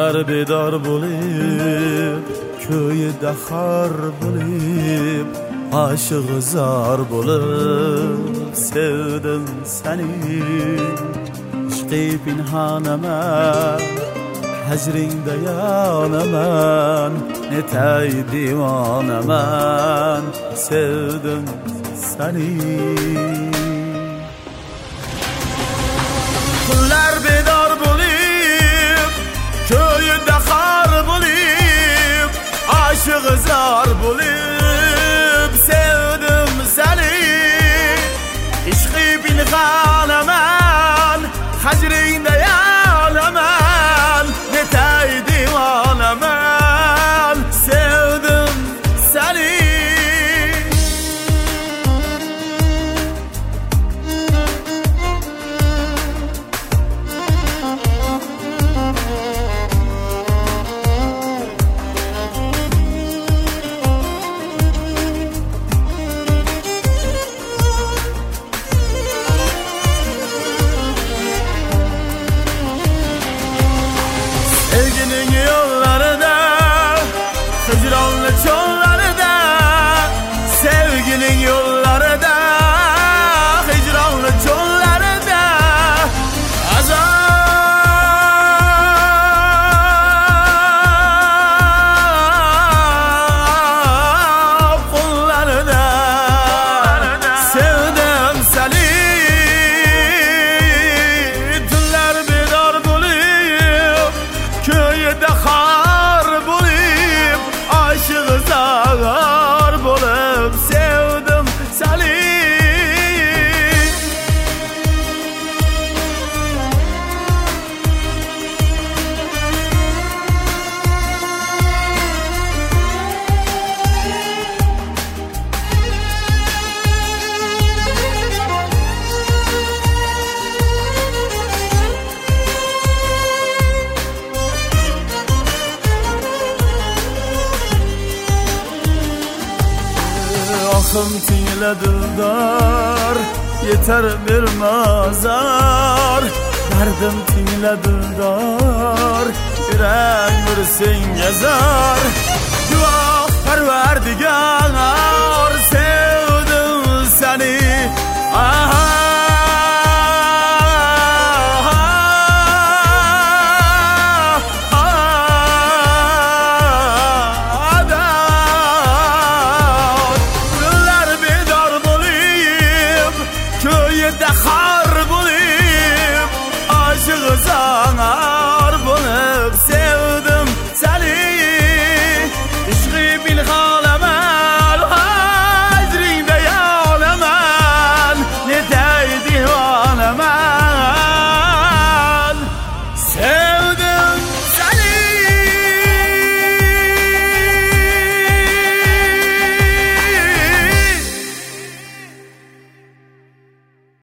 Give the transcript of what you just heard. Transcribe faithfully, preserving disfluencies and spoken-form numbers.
Tunlar bedor bo'lib, ko'yida xor bo'lib, aşık zar bo'lib sevdim seni. İşqi pinhanaman, hajringda yonaman, netay divonaman, sevdim seni. Tunlar bedor bo'lib, ko'yida xor bo'lib, aşık zar bo'lib sevdim seni. İşqi pinhanaman, hajringda yonaman, netay divonaman, sevdim seni. Sevginin yollarında, hicranlı çollarında, sevginin yollarında, hicranlı çollarında, azap kullarında, sevdim seni. Tunlar bedor bo'lib, ko'yida xor bo'lib, aşık zar bo'lib sevdim seni. Ahım tingle dildar, yeter bir mazar. Derdim tingle dildar, yürek bir sen yazar.